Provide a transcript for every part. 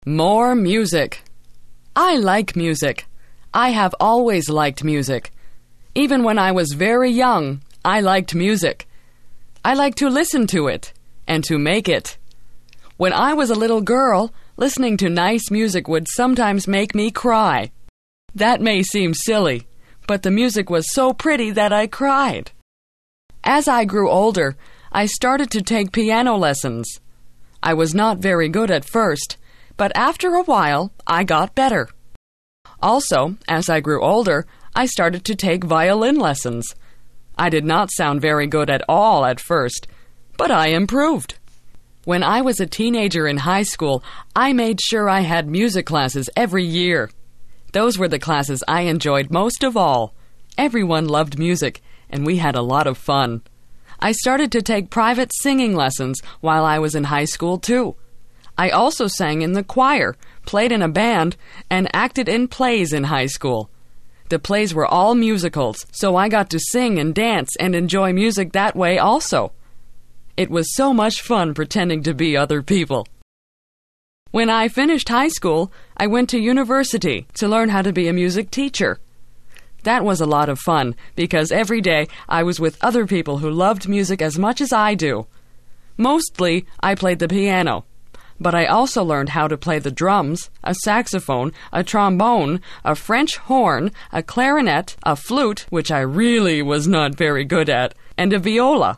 More music. I like music. I have always liked music. Even when I was very young, I liked music. I like to listen to it and to make it. When I was a little girl, listening to nice music would sometimes make me cry. That may seem silly, but the music was so pretty that I cried. As I grew older, I started to take piano lessons. I was not very good at first, but after a while, I got better. Also, as I grew older, I started to take violin lessons. I did not sound very good at all at first, but I improved. When I was a teenager in high school, I made sure I had music classes every year. Those were the classes I enjoyed most of all. Everyone loved music, and we had a lot of fun. I started to take private singing lessons while I was in high school, too. I also sang in the choir, played in a band, and acted in plays in high school. The plays were all musicals, so I got to sing and dance and enjoy music that way also. It was so much fun pretending to be other people. When I finished high school, I went to university to learn how to be a music teacher. That was a lot of fun because every day I was with other people who loved music as much as I do. Mostly, I played the piano. But I also learned how to play the drums, a saxophone, a trombone, a French horn, a clarinet, a flute, which I really was not very good at, and a viola.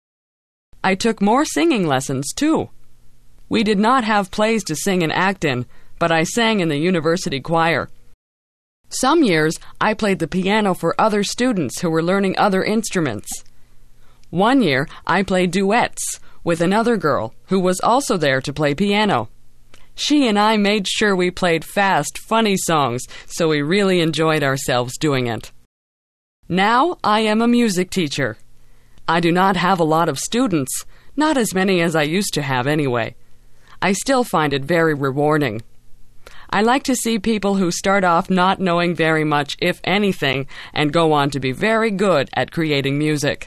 I took more singing lessons, too. We did not have plays to sing and act in, but I sang in the university choir. Some years, I played the piano for other students who were learning other instruments. One year, I played duets with another girl who was also there to play piano. She and I made sure we played fast, funny songs, so we really enjoyed ourselves doing it. Now I am a music teacher. I do not have a lot of students, not as many as I used to have anyway. I still find it very rewarding. I like to see people who start off not knowing very much, if anything, and go on to be very good at creating music.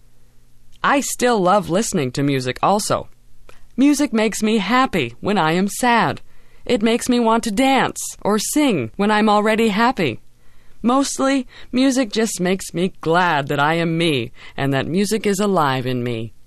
I still love listening to music also. Music makes me happy when I am sad. It makes me want to dance or sing when I'm already happy. Mostly, music just makes me glad that I am me and that music is alive in me.